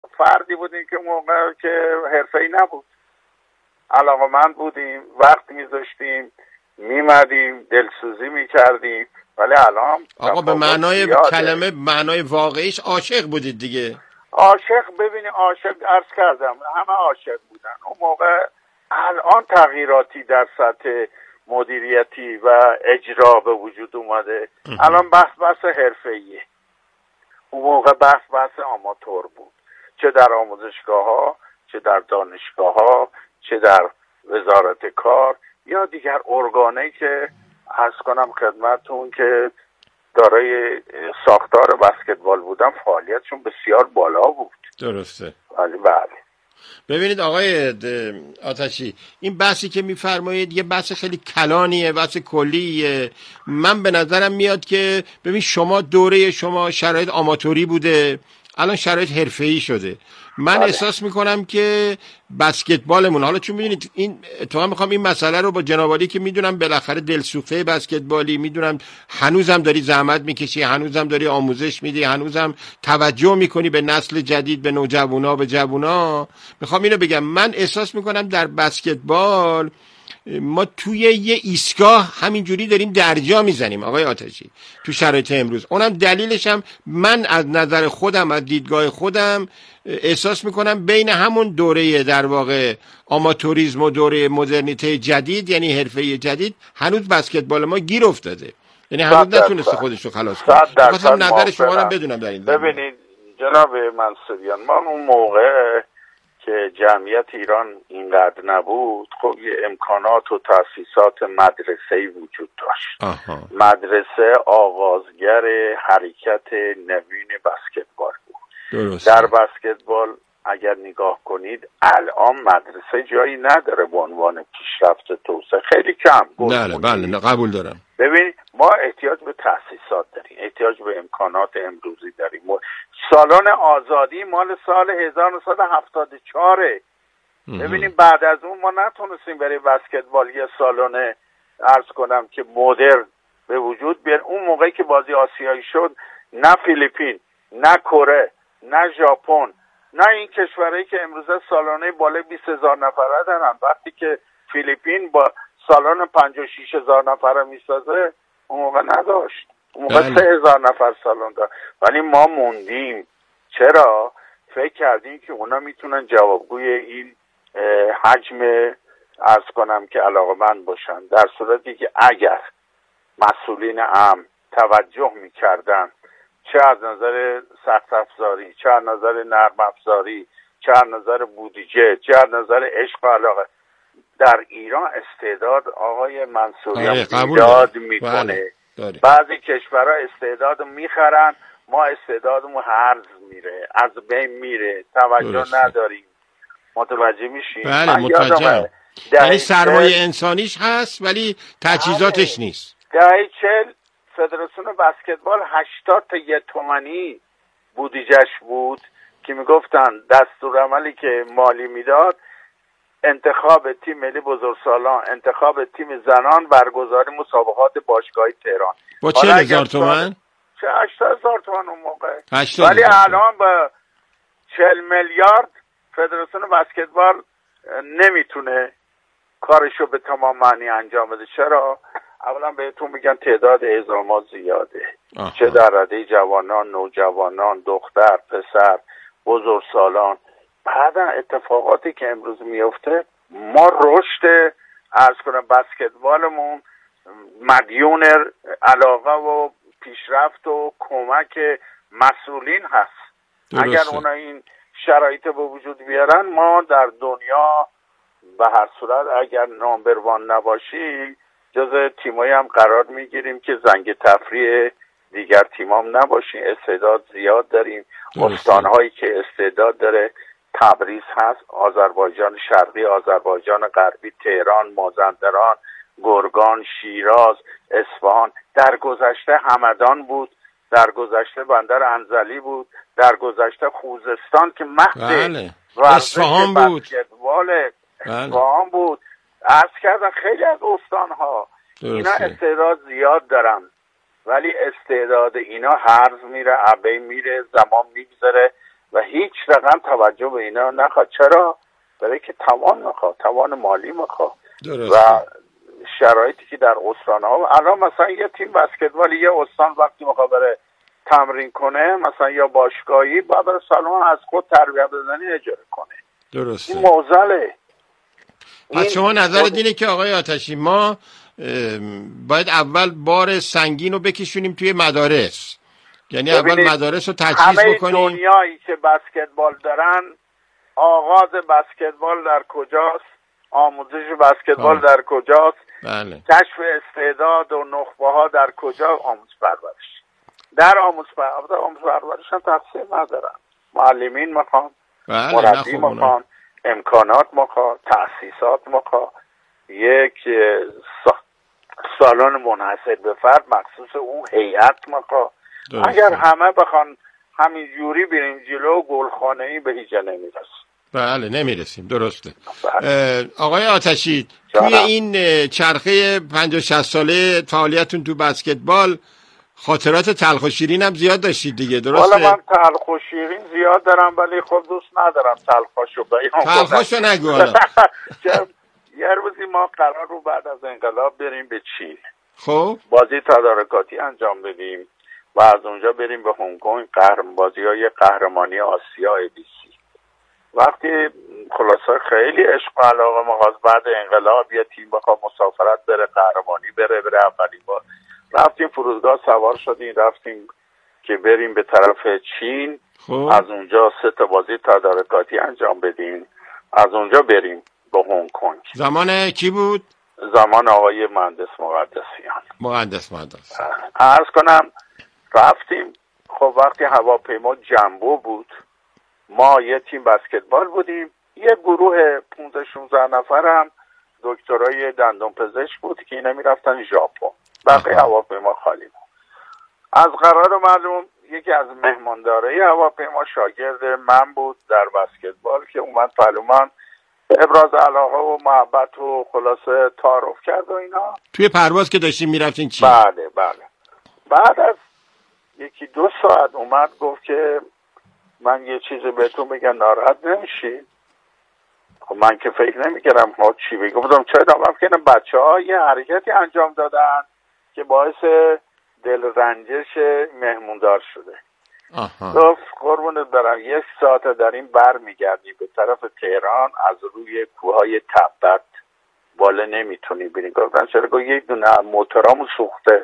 فردی بودیم که موقع که حرفه‌ای نبود، علاقه‌مند بودیم، وقت میذاشتیم، میمدیم، دلسوزی میکردیم. ولی الان آقا به معنای کلمه، معنای واقعیش عاشق بودید دیگه. عاشق، ببینی عاشق عرض کردم همه عاشق بودن اون موقع. الان تغییراتی در سطح مدیریتی و اجرا به وجود اومده. الان بحث حرفه‌ایه. اون موقع بحث آماتور بود، چه در آموزشگاه ها، چه در دانشگاه ها، چه در وزارت کار یا دیگر ارگانه‌ای که عرض کنم خدمتون که دارای ساختار بسکتبال بودن، فعالیتشون بسیار بالا بود. درسته. بله. ببینید آقای آتشی، این بحثی که میفرمایید یه بحث خیلی کلانیه، بحث کلیه. من به نظرم میاد که ببین شما دوره شما شرایط آماتوری بوده، الان شرایط حرفه‌ای شده. من احساس میکنم که بسکتبالمون، حالا چون میدونید این اتفاقا میخوام این مسئله رو با جناب عالی که میدونم بالاخره دلسوخته بسکتبالی، میدونم هنوزم داری زحمت میکشی، هنوزم داری آموزش میدی، هنوزم توجه میکنی به نسل جدید، به نوجوانا، به جوونا. میخوام اینو بگم، من احساس میکنم در بسکتبال ما توی یه ایستگاه همینجوری داریم درجا میزنیم آقای آتشی تو شرایط امروز. اونم دلیلش هم من از نظر خودم، از دیدگاه خودم احساس میکنم بین همون دوره در واقع آماتوریسم و دوره مدرنیته جدید، یعنی حرفه جدید، هنوز بسکتبال ما گیر افتاده، یعنی هنوز نتونسته خودش رو خلاص کنه. خواستم نظر شما رو بدونم در این زمینه. ببینید جناب منصوریان، ما اون موقع که جمعیت ایران اینقدر نبود، خب یه امکانات و تأسیسات مدرسه‌ای وجود داشت. مدرسه آغازگر حرکت نوین بسکتبال بود. درسته. در بسکتبال اگر نگاه کنید الان مدرسه جایی نداره به عنوان پیشرفت توسعه، خیلی کم. بله قبول دارم. ببین ما احتیاج به تأسیسات داریم، احتیاج به امکانات امروزی داریم. سالن آزادی مال سال 1974. ببینیم بعد از اون ما نتونستیم برای بسکتبال یه سالن عرض کنم که مدرن به وجود بیاد. اون موقعی که بازی آسیایی شد، نه فیلیپین، نه کره، نه ژاپن، نه این کشورهایی که امروزه سالانه بالای 20,000 نفره دارن، وقتی که فیلیپین با سالن 56,000 نفره میسازه اون موقع نداشت. اون موقع 3,000 نفر سالن داشت. ولی ما موندیم. چرا؟ فکر کردیم که اونا میتونن جوابگوی این حجم عرض کنم که علاقه‌مند باشن، در صورتی که اگر مسئولین امن توجه میکردن، چه از نظر سخت افزاری، چه از نظر نرم افزاری، چه از نظر بودجه، چه از نظر عشق و علاقه، در ایران استعداد آقای منصوریان ایجاد میکنه. بعضی کشورها استعداد میخرن، ما استعدادمون هرز میره، از بین میره، توجه نداریم. متوجه میشیم؟ بله متوجهم. یعنی سرمایه انسانیش هست ولی تجهیزاتش نیست. دهه 40 فدراسیون بسکتبال 80 تا یه تومانی بودجهش بود که میگفتن دستورالعملی که مالی میداد انتخاب تیم ملی بزرگسالان، انتخاب تیم زنان، برگزاری مسابقات باشگاهی تهران. با 40,000 تومان؟ 80,000 تومان اون موقع. ولی الان با 40 میلیارد فدراسیون بسکتبال نمیتونه کارشو به تمام معنی انجام بده. چرا؟ اولا بهتون میگن تعداد اعزامات زیاده. چه در رده جوانان، نوجوانان، دختر، پسر، بزرگسالان. بعدا اتفاقاتی که امروز میفته، ما رشد عرض کنم بسکتبالمون مدیون علاقه و پیشرفت و کمک مسئولین هست. درسته. اگر اونا این شرایط به وجود بیارن، ما در دنیا به هر صورت اگر نامبر وان نباشی جز تیمایی هم قرار میگیریم که زنگ تفریح دیگر تیمام نباشیم. استعداد زیاد داریم. استانهایی که استعداد داره تبریز هست، آذربایجان شرقی، آذربایجان غربی، تهران، مازندران، گرگان، شیراز، اصفهان. در گذشته همدان بود، در گذشته بندر انزلی بود، در گذشته خوزستان که مهد اصفهان بود، اصفهان بود. عرض کردن خیلی از استانها اینا استعداد زیاد دارن، ولی استعداد اینا هرز میره، عبی میره، زمان میگذره. و هیچ رقم توجه به اینا نخواد. چرا؟ برای که توان میخواد، توان مالی میخواد و شرایطی که در استان‌ها. الان مثلا یه تیم بسکتبال یه استان وقتی میخواد بره تمرین کنه، مثلا یا باشگاهی، باید بره سالن از خود تربیت بدنی اجاره کنه. درسته. این معضله. پس شما نظرت اینه که آقای آتشی ما باید اول بار سنگین رو بکشونیم توی مدارس، یعنی اول مدارس رو تجهیز بکنیم. همه دنیایی که بسکتبال دارن، آغاز بسکتبال در کجاست؟ آموزش بسکتبال در کجاست؟ بله. کشف استعداد و نخبه ها در کجا؟ آموزش پرورش. در آموزش پرورش هم تقصیر ندارن. معلمین میخوان، مربی میخوان، امکانات میخوان، تأسیسات میخوان، یک سالن منحصر به فرد مخصوص اون هیئت میخوان. اگر همه بخوان همین جوری بریم جلو، گلخانه‌ای به هیچ جا نمیرسیم. بله نمیرسیم. درسته. آقای آتشی، توی این چرخه 50-60 ساله فعالیتون تو بسکتبال خاطرات تلخ و شیرین هم زیاد داشتید دیگه، درسته؟ والا من تلخ و شیرین زیاد دارم، ولی خب دوست ندارم تلخاشو بیان کنم. تلخاشو نگو حالا. یه روزی ما قرار رو بعد از انقلاب بریم به چین. خب بازی تدارکاتی انجام بدیم و از اونجا بریم به هنگ کنگ، بازی‌های قهرمانی آسیا ABC. وقتی خلاصه خیلی عشق و علاقه ما بعد انقلاب یه تیم بخواد مسافرت بره قهرمانی بره اولین بار رفتیم فرودگاه، سوار شدیم رفتیم که بریم به طرف چین. از اونجا 3 بازی تدارکاتی انجام بدیم، از اونجا بریم به هنگ کنگ. زمان کی بود؟ زمان آقای مهندس مقدسیان. عرض کنم رفتیم. خب وقتی هواپیما جنبو بود، ما یه تیم بسکتبال بودیم، یه گروه 15-16 نفر هم دکترای دندون پزشک بود که اینا میرفتن ژاپن. بقیه هواپیما خالی بود. از قرار معلوم یکی از مهماندارای هواپیما شاگرد من بود در بسکتبال که اومد پلومن ابراز علاقه و محبت و خلاصه تعارف کرد و اینا. توی پرواز که داشتیم میرفتین چی؟ بله. بعد از 1-2 ساعت اومد گفت که من یه چیزی بهتون بگم، ناراحت نمیشی؟ خب من که فکر نمی‌کردم ها چی بگم. گفتم چرا؟ من بچه‌ها یه حرکتی انجام دادن که باعث دلرنجش مهموندار شده. گفت قربونت برم 1 ساعت در این برمیگردی به طرف تهران، از روی کوههای تبت بالا نمیتونی بری. گفتم چرا؟ گفت یک دونه موتورامو سوخته.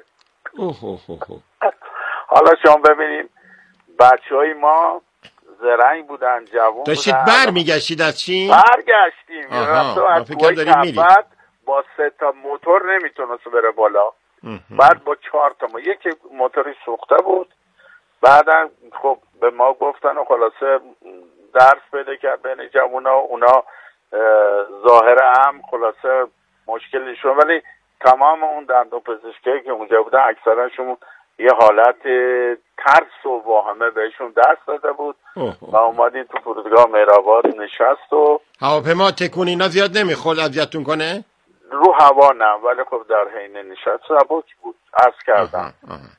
حالا شما ببینید بچه‌های ما زرنگ بودن، جوون داشتید بودن. برمیگشتید از چین؟ برگشتیم. از کوههای تبت با 3 موتور نمیتونست بره بالا. بعد با 4 یکی موتوری سوخته بود. بعدم خب به ما گفتن و خلاصه درس پیدا کرد بین جوونا. اونا ظاهر هم خلاصه مشکل نشون، ولی تمام اون دندون پزشکی که اونجا بودن اکثرشون یه حالت ترس و واهمه بهشون دست داده بود و اومدیم تو فرودگاه مهرآباد نشست و هواپیما تکون اینا زیاد نمیخورد اذیتتون کنه؟ رو هوا نه، ولی خب در حین نشست سبک بود. عرض کردم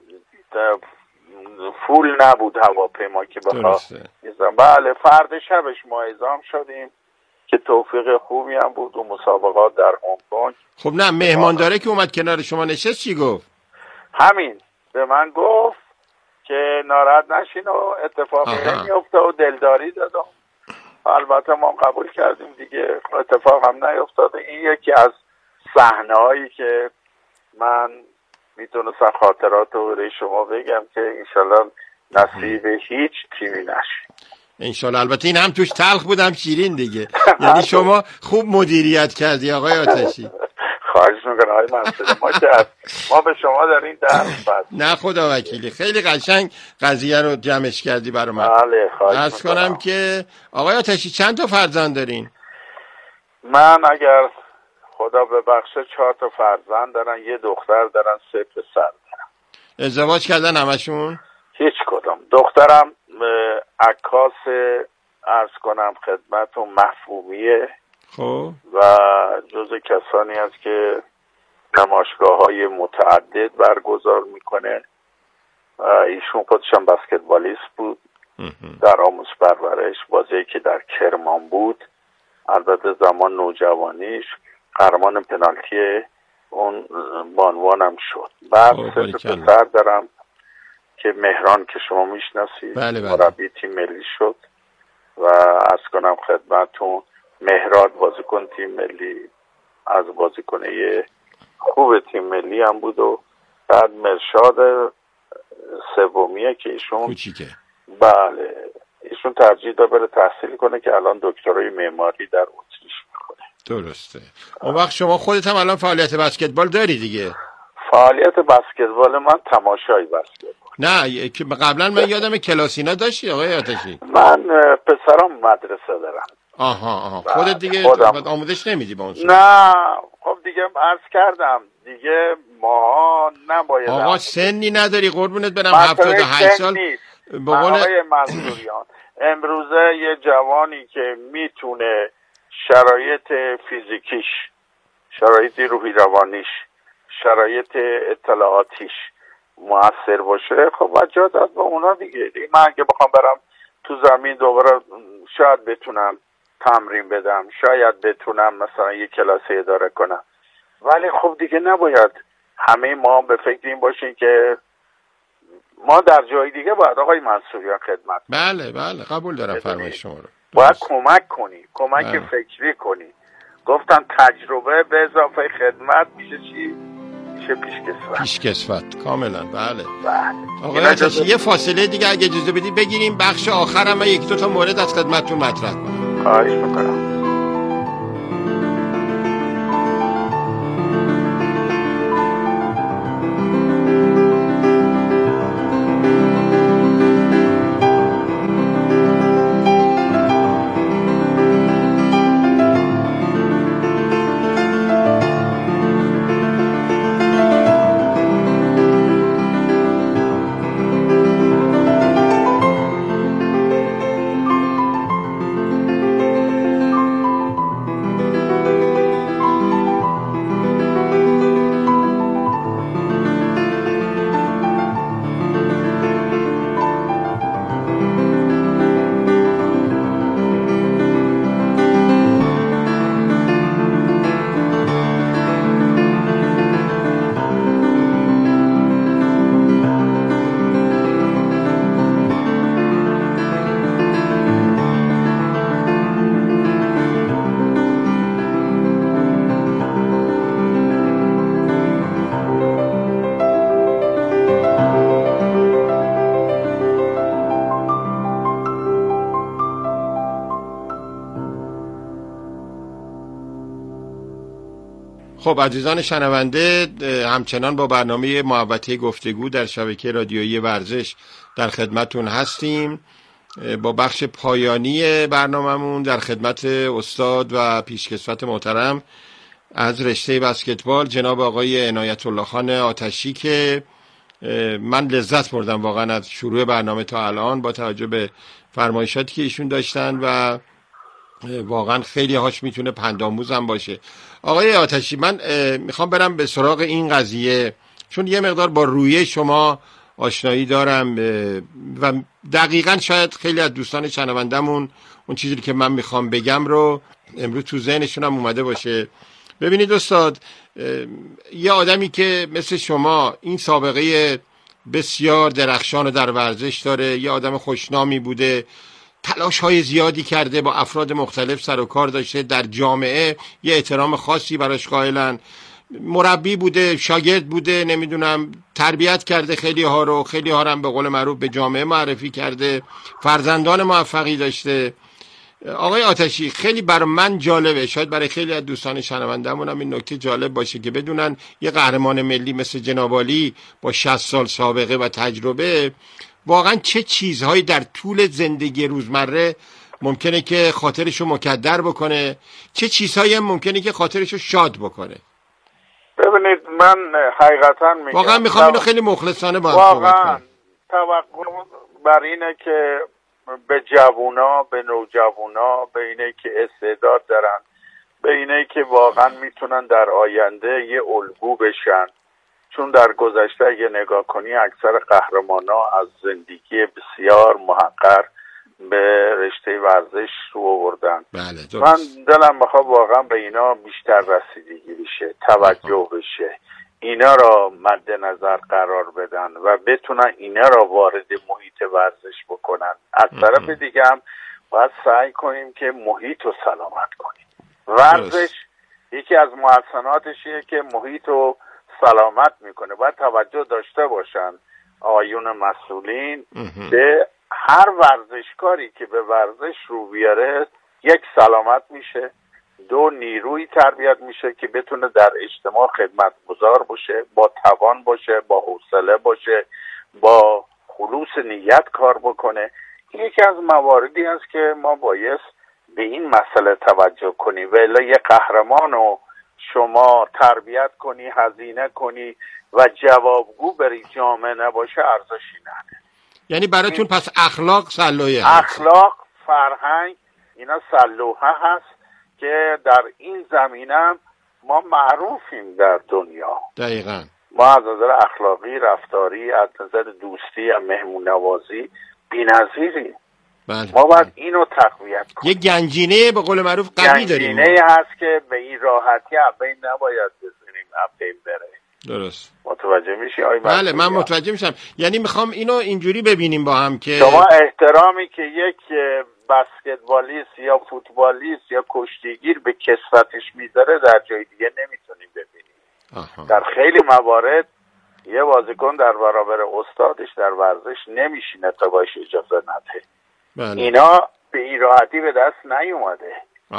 فول نبود هواپیما که بخواه. بله فرد شبش ما اعزام شدیم که توفیق خوبی هم بود و مسابقات در هنگ کنگ. خب نه مهمانداره که اومد کنار شما نشست چی گفت؟ همین به من گفت که ناراحت نشین و اتفاقی نمیفته و دلداری دادم. البته ما قبول کردیم دیگه، اتفاق هم نیفتاده. این یکی از صحنه‌هایی که من میتونستم خاطرات رو برای شما بگم که انشالله نصیب هیچ تیمی نشین. انشالله. البته این هم توش تلخ بود هم شیرین دیگه. یعنی شما خوب مدیریت کردی آقای آتشی. خواهش میکنم آقای منصور. ما به شما در این درس بست. نه خدا وکیلی، خیلی قشنگ قضیه رو جمعش کردی برای من. بله خواهش عرض کنم که آقای آتشی چند تا فرزند دارین؟ من اگر خدا ببخشه 4 فرزند دارن، یه دختر دارن، 3 پسر دارن. ازدواج کردن همشون؟ هیچ کدام. دخترم عکاس عرض کنم خدمتون مفهومیه. خب و جزء کسانی است که نمایشگاه‌های متعدد برگزار میکنه. ایشون خودش هم بسکتبالیست بود در آموز پرورش، بازی که در کرمان بود، البته زمان نوجوانیش قهرمان پنالتی اون بانوانم شد. بعد سه پسر دارم که مهران که شما میشناسید مربی تیم ملی شد و عرض کنم خدمتون مهراد بازیکن تیم ملی، از بازیکنه خوب تیم ملی هم بود. و بعد مرشاد سومیه که ایشون کوچیکه، بله ایشون ترجیح داد بره تحصیل کنه که الان دکترای معماری در اتریش میکنه. درسته. اون وقت شما خودت هم الان فعالیت بسکتبال داری دیگه؟ فعالیت بسکتبال من تماشای بسکتبال نه که قبلا من یادم کلاسینا داشتی آقای آتشی. من پسرام مدرسه دارم. آها خودت دیگه آموزش نمیدی با اون صورت؟ نه خب دیگه عرض کردم دیگه ما نباید. آقا سنی نداری قربونت برم، 78 سال به قول آقای منصوریان. امروزه یه جوانی که میتونه شرایط فیزیکیش، شرایط روحی روانیش، شرایط اطلاعاتیش مؤثر باشه، خب وجه داد با اونا دیگه. من اگه بخوام برم تو زمین دوباره شاید بتونم تمرین بدم، شاید بتونم مثلا یه کلاس اداره کنم، ولی خب دیگه نباید همه ما به فکر این باشیم که ما در جای دیگه باید آقای منصوریان خدمت. بله قبول دارم فرمایش شما رو. باید کمک کنی، کمک فکری کنی. گفتن تجربه به اضافه خدمت میشه چی؟ میشه پیشکسوت. کاملا بله. آقای آتشی یه فاصله دیگه اگه اجازه بدی بگیریم، بخش آخرم من یک دو تا مورد از خدمتتون مطرح کنم. خواهش میکنم. خب عزیزان شنونده، همچنان با برنامه محوطه گفتگو در شبکه رادیویی ورزش در خدمتون هستیم. با بخش پایانی برنامه‌مون در خدمت استاد و پیشکسوت محترم از رشته بسکتبال جناب آقای عنایت الله خان آتشی که من لذت بردم واقعا از شروع برنامه تا الان با توجه به فرمایشاتی که ایشون داشتن و واقعا خیلی هاش میتونه پندآموز هم باشه. آقای آتشی من میخوام برم به سراغ این قضیه چون یه مقدار با رویه شما آشنایی دارم و دقیقاً شاید خیلی از دوستان شنوندمون اون چیزی که من میخوام بگم رو امروز تو ذهنشون هم اومده باشه. ببینید استاد، یه آدمی که مثل شما این سابقه بسیار درخشان در ورزش داره، یه آدم خوشنامی بوده، تلاش های زیادی کرده، با افراد مختلف سر و کار داشته، در جامعه یه احترام خاصی براش قائلن، مربی بوده، شاگرد بوده، نمیدونم تربیت کرده خیلی ها رو، خیلی ها رو هم به قول معروف به جامعه معرفی کرده، فرزندان موفقی داشته. آقای آتشی خیلی برای من جالبه، شاید برای خیلی از دوستان شنونده‌مون هم این نکته جالب باشه که بدونن یه قهرمان ملی مثل جناب عالی با 60 سال سابقه و تجربه واقعا چه چیزهایی در طول زندگی روزمره ممکنه که خاطرشو مکدر بکنه، چه چیزهایی ممکنه که خاطرشو شاد بکنه. ببینید من حقیقتا میگم واقعا میخوام اینو خیلی مخلصانه با هم صحبت کنم. توقع بر اینه که به جوونا، به نوجوانا، به اینه که استعداد دارن، به اینه که واقعا میتونن در آینده یه الگو بشن، چون در گذشته اگه نگاه کنی اکثر قهرمانا از زندگی بسیار محقر به رشته ورزش رو آوردن. بله من دلم بخواد واقعا به اینا بیشتر رسیدگی بشه، توجه بشه، اینا را مد نظر قرار بدن و بتونن اینا را وارد محیط ورزش بکنن. از طرف دیگه هم باید سعی کنیم که محیط رو سلامت کنیم. ورزش یکی از محسناتشیه که محیط رو سلامت میکنه. باید توجه داشته باشن آقایون مسئولین به هر ورزشکاری که به ورزش رو بیاره، یک سلامت میشه، دو نیروی تربیت میشه که بتونه در اجتماع خدمتگزار باشه، با توان باشه، با حوصله باشه، با خلوص نیت کار بکنه. یکی از مواردی است که ما باید به این مسئله توجه کنیم. ولی یه قهرمان رو شما تربیت کنی، هزینه کنی و جوابگو بری جامعه نباشه، ارزشی نداره. یعنی براتون پس اخلاق سلوحه، اخلاق، فرهنگ، اینا سلوحه هست که در این زمینه ما معروفیم در دنیا. دقیقاً ما از نظر اخلاقی، رفتاری، از نظر دوستی و مهمون نوازی بی‌نظیریم. بله. ما باید اینو تقویت کنیم. یه گنجینه به قول معروف قوی داریم. گنجینه هست که به این راحتی بین نباید بزنیم، بین بره. درست. متوجه میشی آقای بله من متوجه میشم. یعنی میخوام اینو اینجوری ببینیم با هم که شما احترامی که یک بسکتبالیست یا فوتبالیست یا کشتیگیر به کسوتش میذاره در جای دیگه نمیتونیم ببینیم. در خیلی موارد یه بازیکن در برابر استادش در ورزش نمیشینه تا باش اجازه نده. بله. اینا به این راحتی به دست نیومده.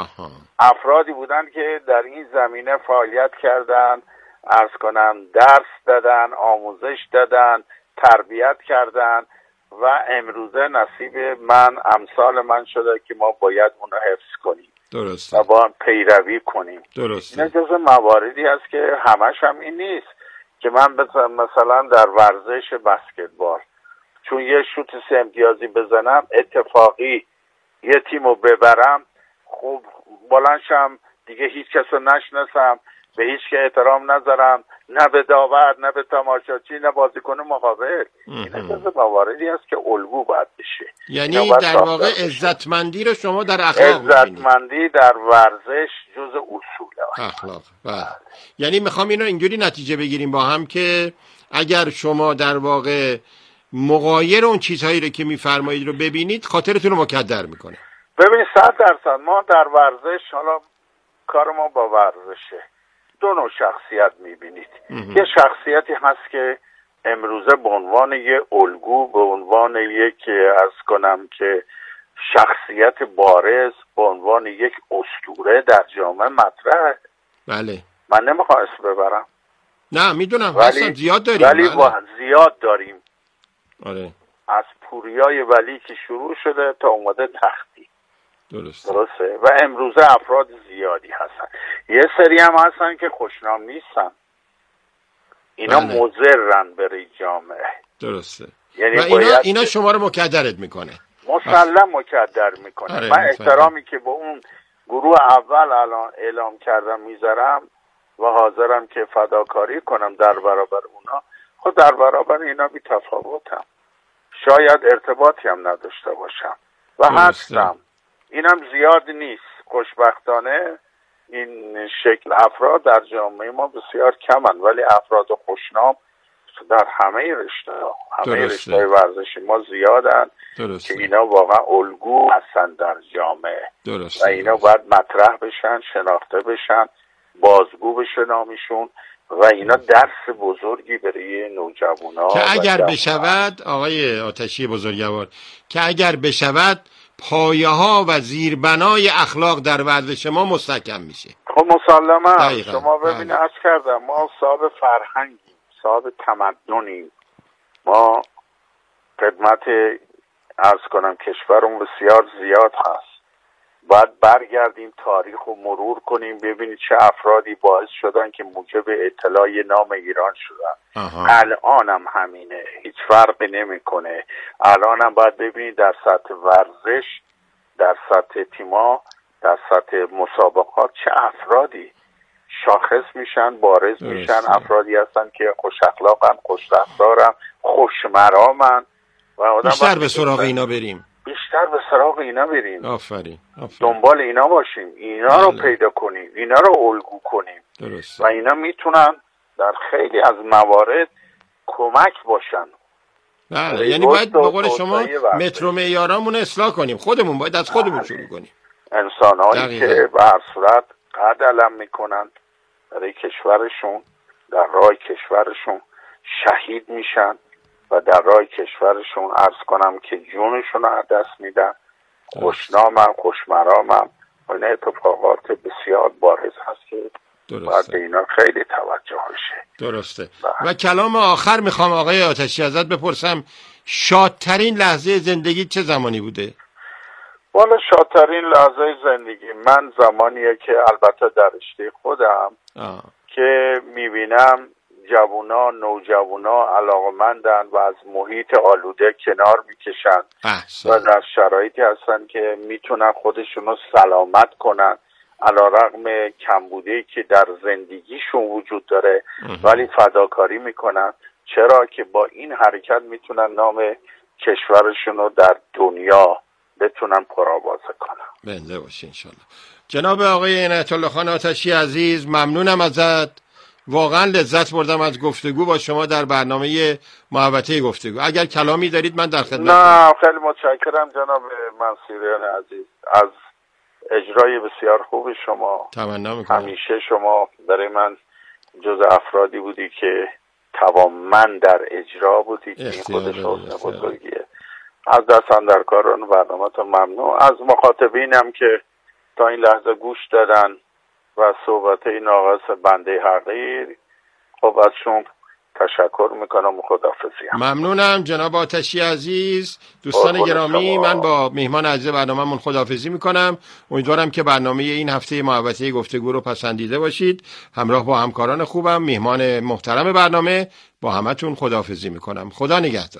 افرادی بودن که در این زمینه فعالیت کردن، عرض کنم درس دادن، آموزش دادن، تربیت کردن و امروزه نصیب من، امثال من شده که ما باید اونو حفظ کنیم. درسته. و با پیروی کنیم. درسته. این جزء مواردی هست که همش هم این نیست که من مثلا در ورزش بسکتبال چون یه شوت 3 امتیازی بزنم اتفاقی یه تیمو ببرم، خب بلندشم دیگه هیچ کس رو نشناسم، به هیچ که احترام نذارم، نه به داور، نه به تماشاچی، نه بازیکن مقابل. این جزء مواردی هست که الگو باید بشه. یعنی در واقع عزتمندی رو شما در اخلاق می‌بینید. عزتمندی در ورزش جزء اصول اخلاق. بله. یعنی میخوام اینو اینجوری نتیجه بگیریم با هم که اگر شما در واقع مغایر اون چیزهایی رو که میفرمایید رو ببینید، خاطرتون رو مکدر میکنه. ببینید 100% ما در ورزش، حالا کار ما با ورزشه، 2 نوع شخصیت میبینید. یه شخصیتی هست که امروزه به عنوان یه الگو، به عنوان یک عرض کنم که شخصیت بارز، به عنوان یک اسطوره در جامعه مطرحه. بله. من نمیخوام اسم ببرم. نه میدونم اصلا زیاد داریم. ولی زیاد داریم. آره. از پوریای ولی که شروع شده تا اومده تختی. درسته. و امروزه افراد زیادی هستن. یه سری هم هستن که خوشنام نیستن. اینا مضرن برای جامعه. درسته. یعنی و اینا شما رو مکدرت میکنه. مسلم مکدر میکنه. آره. من احترامی که به اون گروه اول الان اعلام کردم میذارم و حاضرم که فداکاری کنم در برابر اونا. خود در برابر اینا بی تفاوتم. شاید ارتباطی هم نداشته باشم و هستم. اینم زیاد نیست. خوشبختانه این شکل افراد در جامعه ما بسیار کمن، ولی افراد خوشنام در همه رشته ورزشی ما زیادن که اینا واقعا الگو هستن در جامعه. و اینا باید مطرح بشن، شناخته بشن، بازگو بشه نامشون و اینا درس بزرگی برای نوجوانا که اگر بشود آقای آتشی بزرگوار، که اگر بشود پایه ها و زیربنای اخلاق در ورزش ما مستحکم میشه. خب مسلما شما ببینید عرض کردم ما صاحب فرهنگیم، صاحب تمدنیم. ما خدمت عرض کنم کشورمون بسیار زیاد هست. باید برگردیم تاریخ رو مرور کنیم ببینید چه افرادی باعث شدن که موجب اطلاع نام ایران شدن. الانم همینه، هیچ فرقی نمیکنه. الانم باید ببینید در سطح ورزش، در سطح تیما، در سطح مسابقات چه افرادی شاخص میشن، بارز میشن. افرادی هستن که خوش اخلاقن، خوش رفتارن، خوش مرامن و آدم بیشتر به سراغ اینا بریم. آفرین. دنبال اینا باشیم، اینا رو پیدا کنیم، اینا رو الگو کنیم. درسته. و اینا میتونن در خیلی از موارد کمک باشن. بله، یعنی باید به قول شما متر و معیارامون اصلاح کنیم. خودمون باید از خودمون شروع کنیم. انسان‌هایی که به هر صورت قد علم میکنن برای کشورشون، در راه کشورشون شهید میشن و در راه کشورشون عرض کنم که جونشون رو از دست میدن. خوشنامم، خوشمرامم و این اتفاقات بسیار بارز هست که باید به اینا خیلی توجه بشه. درسته. و کلام آخر میخوام آقای آتشی ازت بپرسم، شادترین لحظه زندگی چه زمانی بوده؟ والا شادترین لحظه زندگی من زمانیه که البته در رشته خودم که میبینم جوونا، نوجوانا علاقمندن و از محیط آلوده کنار میکشن و در شرایطی هستن که میتونن خودشونو سلامت کنن علیرغم کمبودی که در زندگیشون وجود داره، ولی فداکاری میکنن. چرا که با این حرکت میتونن نام کشورشونو در دنیا بتونن پرآوازه کنن. بنده باشه انشالله. جناب آقای عنایت الله خان آتشی عزیز، ممنونم ازت. واقعا لذت بردم از گفتگو با شما در برنامه محوطه گفتگو. اگر کلامی دارید من در خدمتم. نه خیلی متشکرم جناب منصوریان عزیز از اجرای بسیار خوب شما. تمنا میکنم. همیشه شما برای من جز افرادی بودی که توانمند در اجرا بودی که این خودش حسن بزرگیه. از دست اندرکاران برنامه‌تون ممنون. از مخاطبینم که تا این لحظه گوش دادن و صحبت ناقص بنده حقیر، خب ازشون تشکر میکنم و خداحافظی. ممنونم جناب آتشی عزیز. دوستان گرامی، من با مهمان عزیز برنامه‌مون خداحافظی میکنم. امیدوارم که برنامه این هفته محوطه گفتگو رو پسندیده باشید. همراه با همکاران خوبم، مهمان محترم برنامه، با همتون خداحافظی میکنم. خدا نگهدار.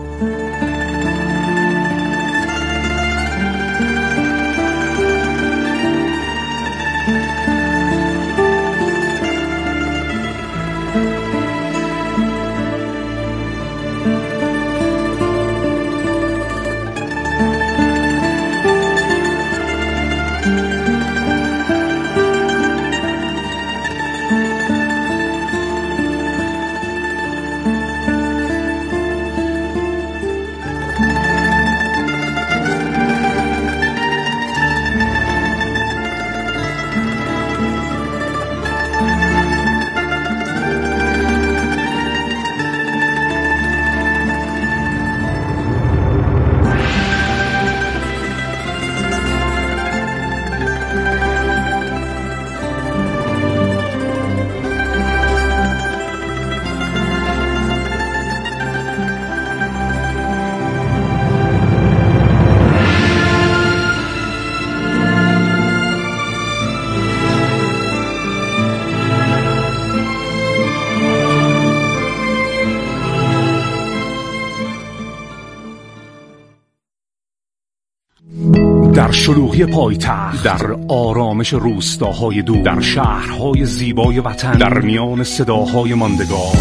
در شلوغی پایتخت، در آرامش روستاهای دور، در شهرهای زیبای وطن، در میان صداهای ماندگار،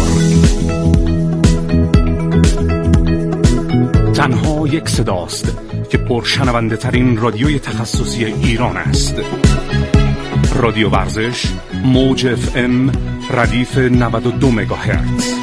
تنها یک صداست که پرشنونده ترین رادیوی تخصصی ایران است. رادیو ورزش، موج FM، ردیف 92 مگاهرتز.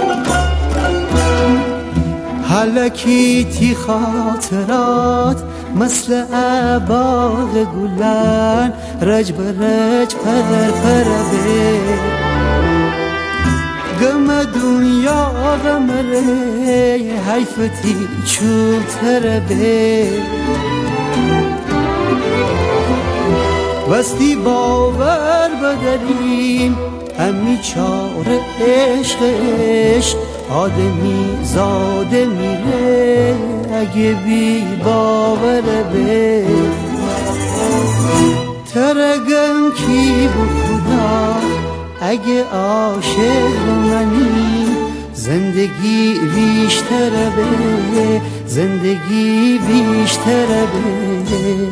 الکی تی خاطرات مثل باغ گلان رج برج پر پر به گم دنیا غم ره حیفتی چوب تر به وستی باور بدریم همی چاره عشق عشق آدمی زاده میره اگه بی باور به ترگم کی به خدا اگه عاشق منی زندگی بیشتر به زندگی بیشتر به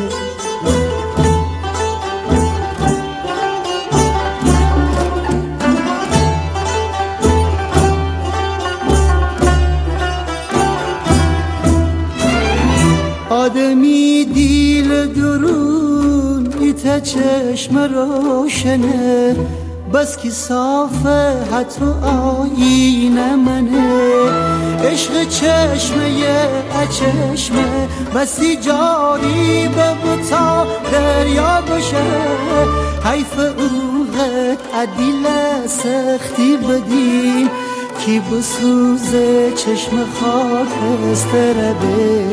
آدمی دیل درون ایتا چشم روشنه بس که صافه حتی آینه منه عشق چشمه چشمه بسی جاری به تا دریا بشه حیف اوغت عدیل سختی بدیم کی بسوزه چشم خاکستر به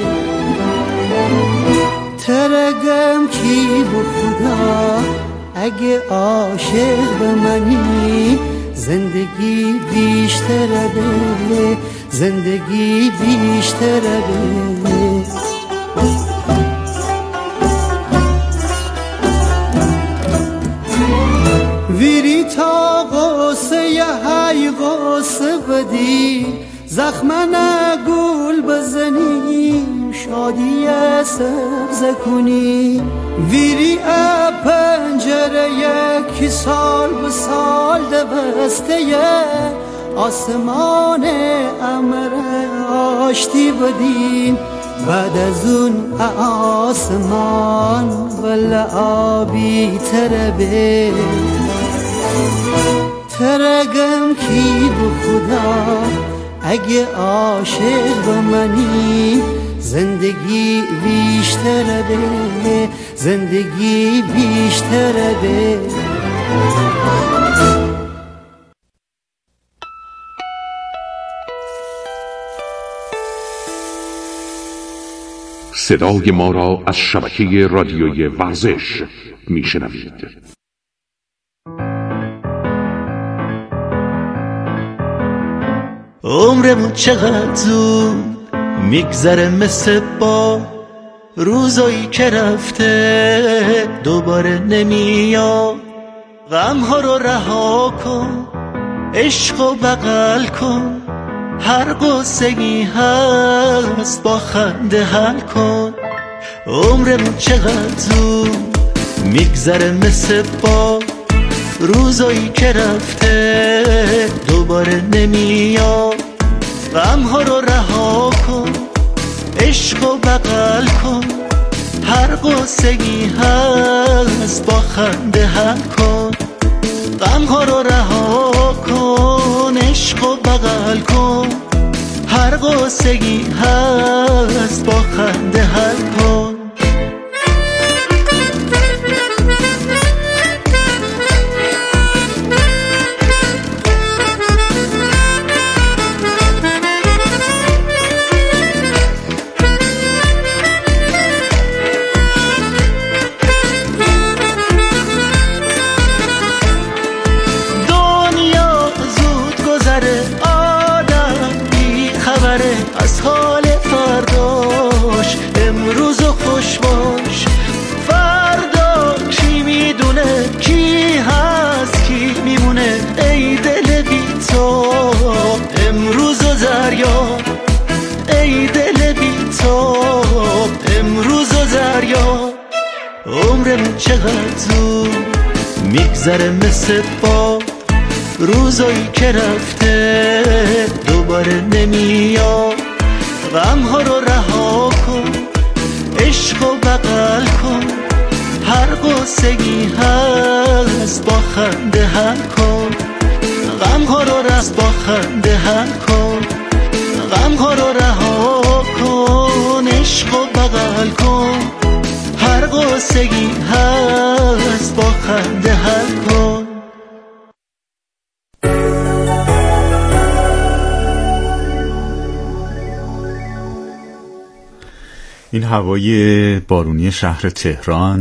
ترگم کی به خدا اگه عاشق به منی زندگی بیشتر به زندگی بیشتر به ویری تا غصه های غصه بدی زخم نگول بزنی شادی سبز کنی ویری پنجره یکی سال به سال دبسته آسمان امر آشتی بدیم بعد از اون آسمان ولا آبی تربه ترگم کی به خدا اگه عاشق به منی زندگی بیشتر به زندگی بیشتر به صدای ما را از شبکه رادیوی ورزش میشنوید. عمرمون چقدر زود میگذره مثل با روزایی که رفته دوباره نمیاد غمها رو رها کن عشق و بغل کن هر قصه‌ای هست با خنده حل کن عمرمون چقدر زود میگذره مثل با روزایی که رفته دوباره نمیاد غمها رو رها کن عشق و بغل کن هر قصه‌ای هست با خنده حل کن غمها رو رها کن عشق و بغل کن هر قصه‌ای هست با خنده حل کن از حال فرداش امروز خوش باش فردا کی میدونه کی هست کی میمونه ای دل بی تو امروز دریا ای دل بی تو امروز دریا عمرمون چقدر زود میگذره مثل با روزایی که رفته دوباره نمیاد غمها رو رها کن عشق و بغل کن هر قصه‌ای هست با خنده حل کن غمها رو رس با خنده حل کن غمها رو رها کن عشق عشق و بغل کن، هر قصگی هست با خنده حل کن. این هوای بارونی شهر تهران